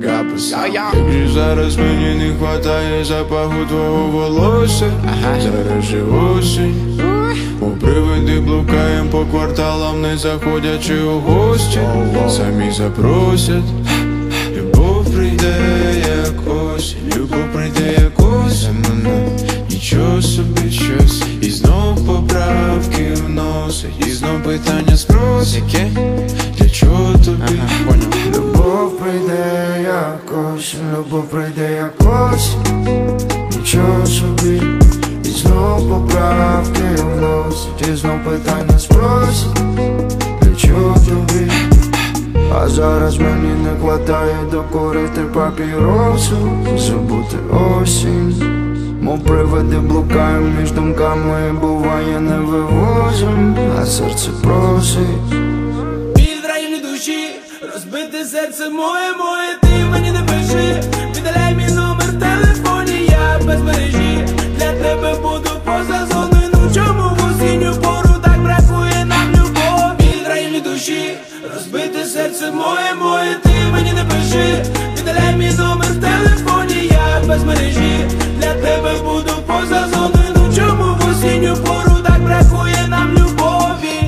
І зараз мені не хватає запаху твого волосся. Зараз же осінь, у привиди блукаєм по кварталам, не заходячи у гості. Самі запросять, любов прийде як осінь, любов прийде як осінь. Нічого собі щось, і знов поправки вносить, і знов питання спросить. Для чого тобі? Любов прийде як осінь, любов прийде як осінь. Нічого собі, і знов поправки вносить, і знов питання спросить. Для чого тобі? А зараз мені не хватає докурити папіросу, забути осінь. Мов привиди блукаєм між думками, і буває не вивозим, а серце просить. Біль в районі душі, розбите серце моє, ти мені не пиши. Видаляй мій номер в телефоні, я без мережі. Для тебе буду поза зоною, ну чому в осінню пору так бракує нам любові? Біль в районі душі, розбите серце моє, ти мені не пиши. Видаляй мій номер в телефоні, я без мережі. Для тебе буду поза зоною, ну чому в осінню пору так бракує нам любові?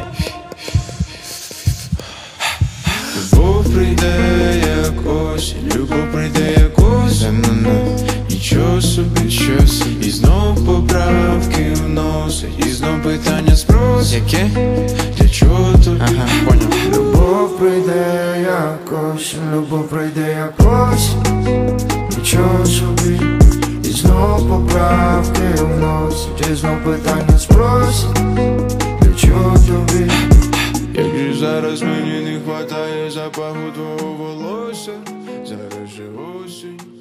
Любов прийде як осінь, любов прийде як осінь. Нічого собі щось, і знов поправки вносить, і знов питання спросить. Для чого тобі? Любов прийде як осінь, любов прийде як осінь. Нічого собі, і знов поправки вносить, і знов питання спросить. Для чого тобі? Як зараз мені не хватає запаху твого волосся. Зараз же осінь.